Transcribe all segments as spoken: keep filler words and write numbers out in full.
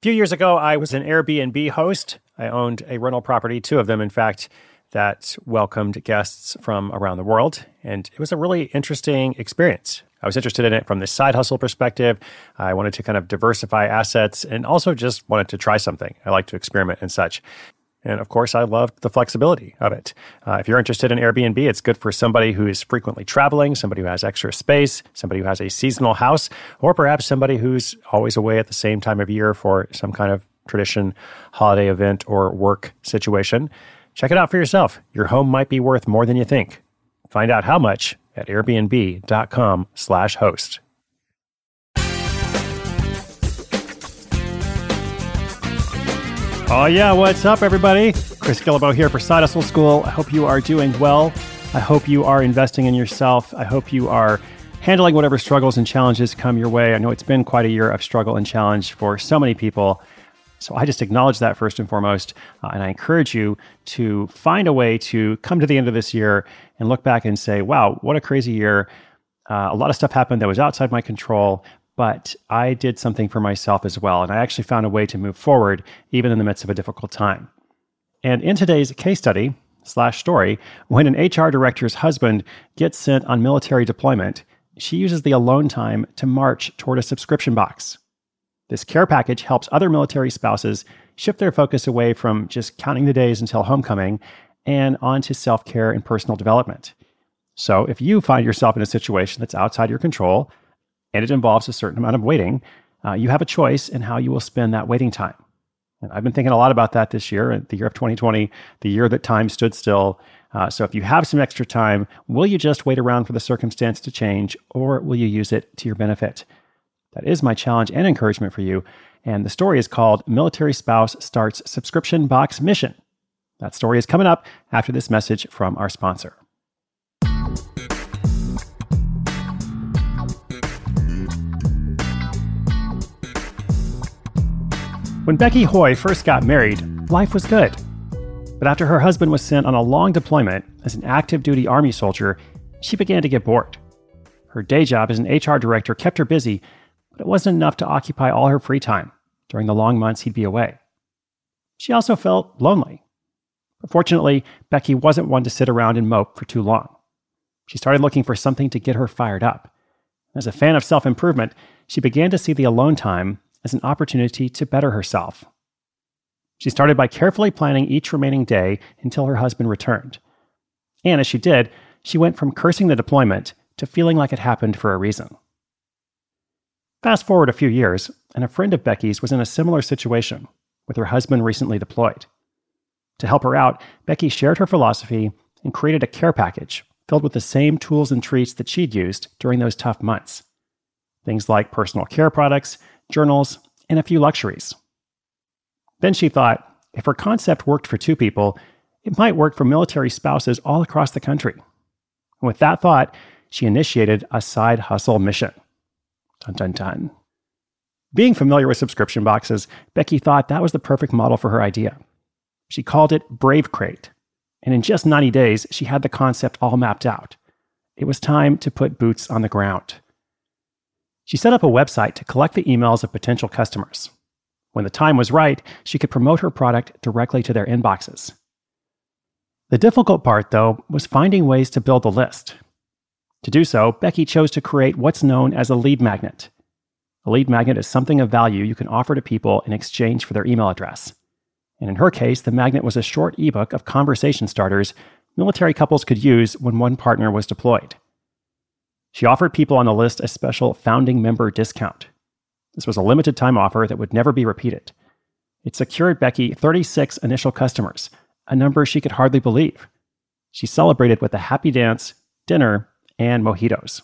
few years ago, I was an Airbnb host. I owned a rental property, two of them, in fact, that welcomed guests from around the world. And it was a really interesting experience. I was interested in it from the side hustle perspective. I wanted to kind of diversify assets and also just wanted to try something. I like to experiment and such. And of course, I loved the flexibility of it. Uh, if you're interested in Airbnb, it's good for somebody who is frequently traveling, somebody who has extra space, somebody who has a seasonal house, or perhaps somebody who's always away at the same time of year for some kind of tradition, holiday event, or work situation. Check it out for yourself. Your home might be worth more than you think. Find out how much at airbnb.com slash host. Oh yeah, what's up everybody? Chris Guillebeau here for Side Hustle School. I hope you are doing well. I hope you are investing in yourself. I hope you are handling whatever struggles and challenges come your way. I know it's been quite a year of struggle and challenge for so many people. So I just acknowledge that first and foremost. Uh, and I encourage you to find a way to come to the end of this year and look back and say, wow, what a crazy year. Uh, a lot of stuff happened that was outside my control. But I did something for myself as well, and I actually found a way to move forward even in the midst of a difficult time. And in today's case study slash story, when an H R director's husband gets sent on military deployment, she uses the alone time to march toward a subscription box. This care package helps other military spouses shift their focus away from just counting the days until homecoming and onto self-care and personal development. So if you find yourself in a situation that's outside your control, and it involves a certain amount of waiting, uh, you have a choice in how you will spend that waiting time. And I've been thinking a lot about that this year, the year of twenty twenty, the year that time stood still. Uh, so if you have some extra time, will you just wait around for the circumstance to change, or will you use it to your benefit? That is my challenge and encouragement for you. And the story is called Military Spouse Starts Subscription Box Mission. That story is coming up after this message from our sponsor. When Becky Hoy first got married, life was good. But after her husband was sent on a long deployment as an active duty Army soldier, she began to get bored. Her day job as an H R director kept her busy, but it wasn't enough to occupy all her free time during the long months he'd be away. She also felt lonely. But fortunately, Becky wasn't one to sit around and mope for too long. She started looking for something to get her fired up. As a fan of self-improvement, she began to see the alone time as an opportunity to better herself. She started by carefully planning each remaining day until her husband returned. And as she did, she went from cursing the deployment to feeling like it happened for a reason. Fast forward a few years, and a friend of Becky's was in a similar situation, with her husband recently deployed. To help her out, Becky shared her philosophy and created a care package filled with the same tools and treats that she'd used during those tough months. Things like personal care products, journals, and a few luxuries. Then she thought, if her concept worked for two people, it might work for military spouses all across the country. And with that thought, she initiated a side hustle mission. Dun, dun, dun. Being familiar with subscription boxes, Becky thought that was the perfect model for her idea. She called it Brave Crate, and in just ninety days, she had the concept all mapped out. It was time to put boots on the ground. She set up a website to collect the emails of potential customers. When the time was right, she could promote her product directly to their inboxes. The difficult part, though, was finding ways to build the list. To do so, Becky chose to create what's known as a lead magnet. A lead magnet is something of value you can offer to people in exchange for their email address. And in her case, the magnet was a short ebook of conversation starters military couples could use when one partner was deployed. She offered people on the list a special founding member discount. This was a limited time offer that would never be repeated. It secured Becky thirty-six initial customers, a number she could hardly believe. She celebrated with a happy dance, dinner, and mojitos.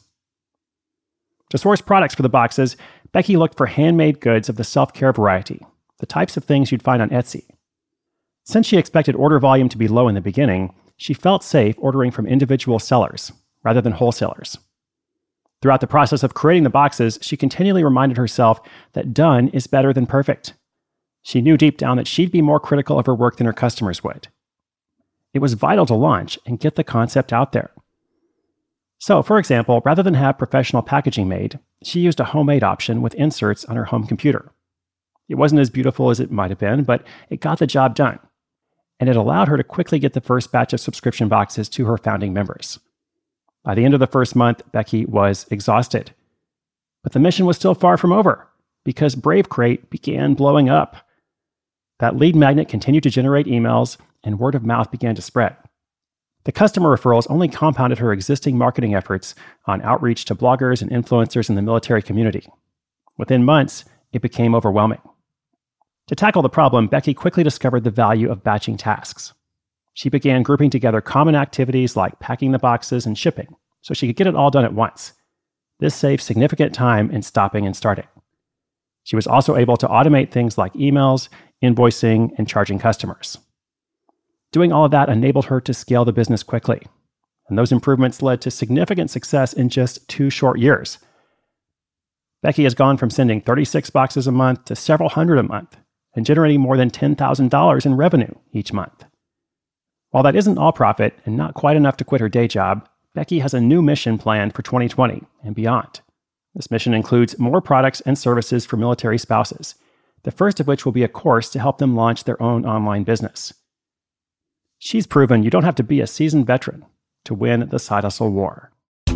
To source products for the boxes, Becky looked for handmade goods of the self-care variety, the types of things you'd find on Etsy. Since she expected order volume to be low in the beginning, she felt safe ordering from individual sellers rather than wholesalers. Throughout the process of creating the boxes, she continually reminded herself that done is better than perfect. She knew deep down that she'd be more critical of her work than her customers would. It was vital to launch and get the concept out there. So, for example, rather than have professional packaging made, she used a homemade option with inserts on her home computer. It wasn't as beautiful as it might have been, but it got the job done. And it allowed her to quickly get the first batch of subscription boxes to her founding members. By the end of the first month, Becky was exhausted. But the mission was still far from over, because Brave Crate began blowing up. That lead magnet continued to generate emails, and word of mouth began to spread. The customer referrals only compounded her existing marketing efforts on outreach to bloggers and influencers in the military community. Within months, it became overwhelming. To tackle the problem, Becky quickly discovered the value of batching tasks. She began grouping together common activities like packing the boxes and shipping, so she could get it all done at once. This saved significant time in stopping and starting. She was also able to automate things like emails, invoicing, and charging customers. Doing all of that enabled her to scale the business quickly, and those improvements led to significant success in just two short years. Becky has gone from sending thirty-six boxes a month to several hundred a month, and generating more than ten thousand dollars in revenue each month. While that isn't all profit and not quite enough to quit her day job, Becky has a new mission planned for twenty twenty and beyond. This mission includes more products and services for military spouses, the first of which will be a course to help them launch their own online business. She's proven you don't have to be a seasoned veteran to win the side hustle war.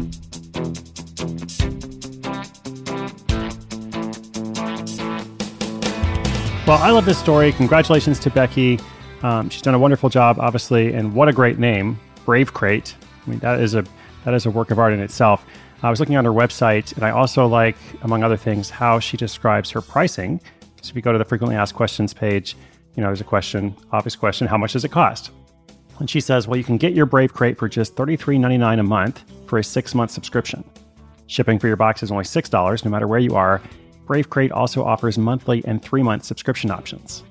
Well, I love this story. Congratulations to Becky. Um, she's done a wonderful job, obviously, and what a great name, Brave Crate. I mean, that is a that is a work of art in itself. I was looking on her website, and I also like, among other things, how she describes her pricing. So if you go to the frequently asked questions page, you know, there's a question, obvious question, how much does it cost? And she says, well, you can get your Brave Crate for just thirty-three ninety-nine a month for a six-month subscription. Shipping for your box is only six dollars, no matter where you are. Brave Crate also offers monthly and three-month subscription options.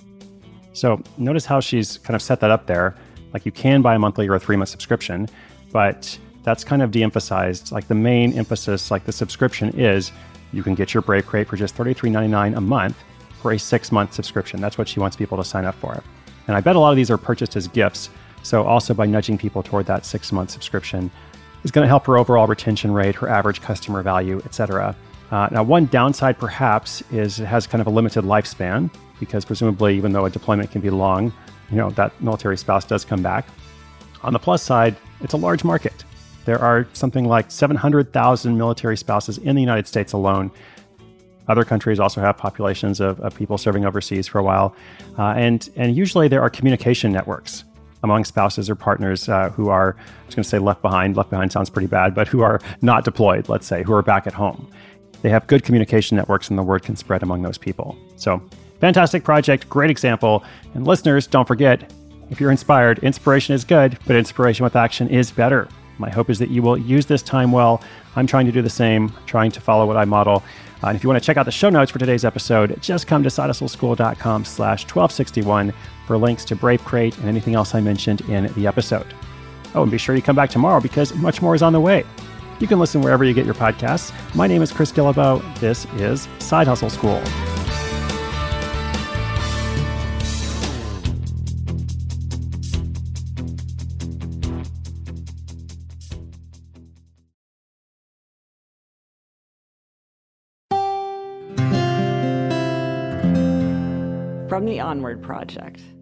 So notice how she's kind of set that up there. Like you can buy a monthly or a three-month subscription, but that's kind of de-emphasized. Like the main emphasis, like the subscription is, you can get your Brave Crate for just thirty-three ninety-nine a month for a six-month subscription. That's what she wants people to sign up for. And I bet a lot of these are purchased as gifts. So also by nudging people toward that six-month subscription is going to help her overall retention rate, her average customer value, et cetera. Uh, now, one downside perhaps is it has kind of a limited lifespan, because presumably, even though a deployment can be long, you know, that military spouse does come back. On the plus side, it's a large market. There are something like seven hundred thousand military spouses in the United States alone. Other countries also have populations of, of people serving overseas for a while. Uh, and, and usually there are communication networks among spouses or partners uh, who are, I was going to say left behind. Left behind sounds pretty bad, but who are not deployed, let's say, who are back at home. They have good communication networks, and the word can spread among those people. So, fantastic project, great example. And listeners, don't forget, if you're inspired, inspiration is good, but inspiration with action is better. My hope is that you will use this time well. I'm trying to do the same, trying to follow what I model. Uh, and if you want to check out the show notes for today's episode, just come to sidehustleschool.com slash 1261 for links to Brave Crate and anything else I mentioned in the episode. Oh, and be sure you come back tomorrow because much more is on the way. You can listen wherever you get your podcasts. My name is Chris Guillebeau. This is Side Hustle School. From the Onward Project.